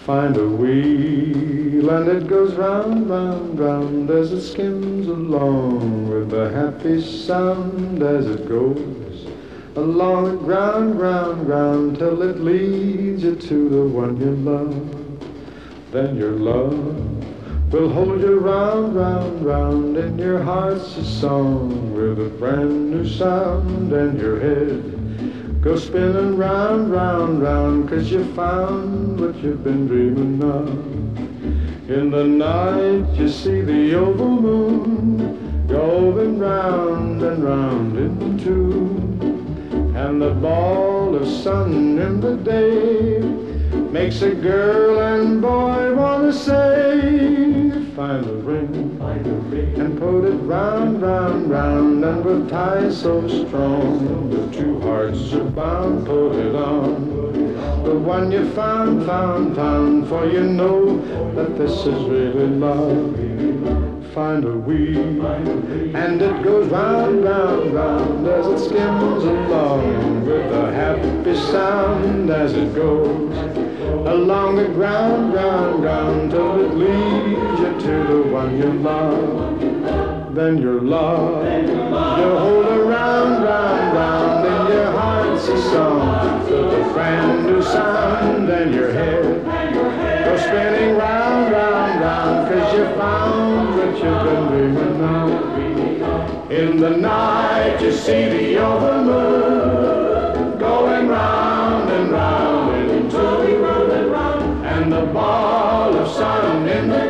Find a wheel and it goes round, round, round as it skims along with a happy sound as it goes along the ground, ground, ground till it leads you to the one you love. Then your love will hold you round, round, round in your heart's a song with a brand new sound, and your head go spinning round, round, round, 'cause you found what you've been dreaming of. In the night you see the oval moon going round and round in tune, and the ball of sun in the day makes a girl and boy wanna say, find a ring and put it round, round, round, and with ties so strong the two hearts are bound. Put it on the one you found, found, found, for you know that this is really love. Find a wheel and it goes round, round, round as it skims along with a happy sound as it goes along the ground, ground, ground till it leads you to the one you love. Then your love, you hold her round, round, round in your heart's a song with a brand new sound, and your head goes spinning round, round, round, 'cause you found what you've been dreaming of. In the night you see the oval moon going round and round in two, and the ball of sun in the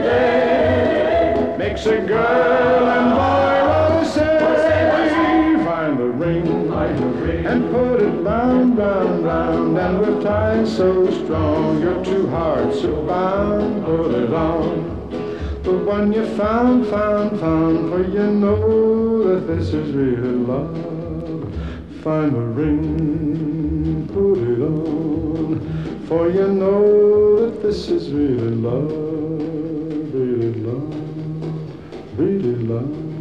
day makes a girl and boy wanna say, find the ring and put it round, round, round, and with ties so strong your two hearts are bound. Put it on the one you found, found, found, for you know that this is real love. Find the ring, put it on, for you know that this is really love, really love, really love.